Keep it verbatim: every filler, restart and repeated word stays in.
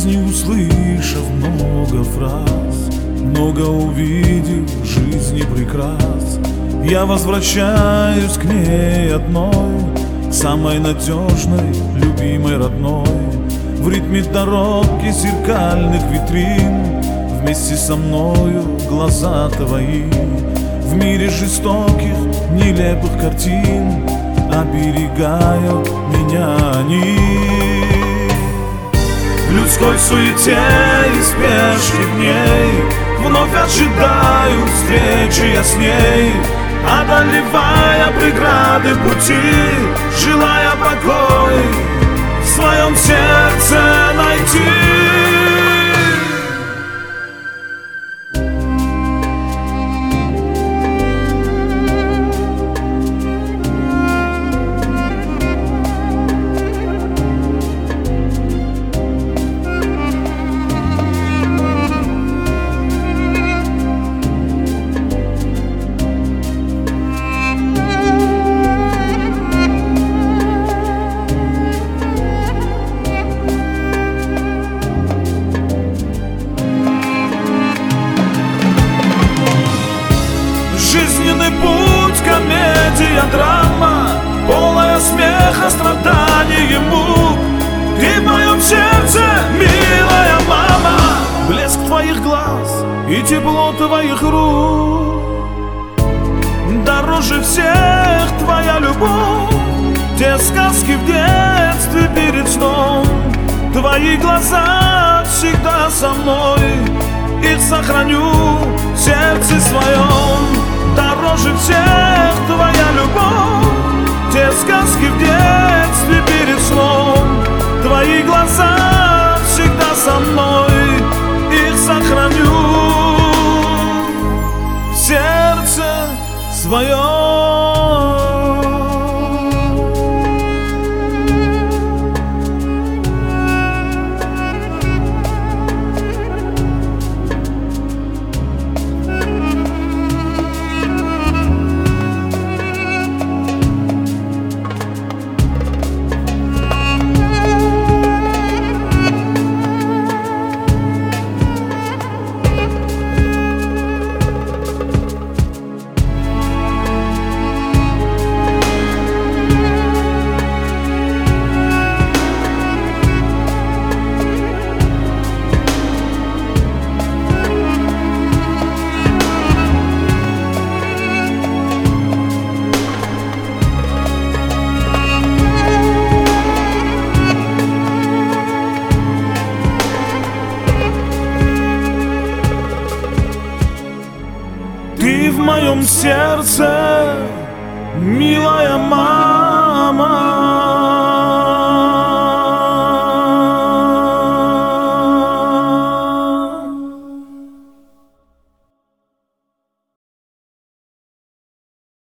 жизни, услышав много фраз, много увидев жизни прекрас, я возвращаюсь к ней одной, к самой надежной, любимой, родной. В ритме дороги зеркальных витрин вместе со мною глаза твои. В мире жестоких, нелепых картин оберегают меня они. В людской суете и спешке дней вновь ожидаю встречи я с ней, одолевая преграды пути, желая покой в своем сердце найти. Жизненный путь, комедия, драма, полная смеха, страданий и мук. Ты в моем сердце, милая мама, блеск твоих глаз и тепло твоих рук. Дороже всех твоя любовь, те сказки в детстве перед сном. Твои глаза всегда со мной, их сохраню в сердце своем. Дороже всех твоя любовь, те сказки в детстве перед сном. Твои глаза всегда со мной, их сохраню в сердце своем. Ты в моем сердце, милая мама.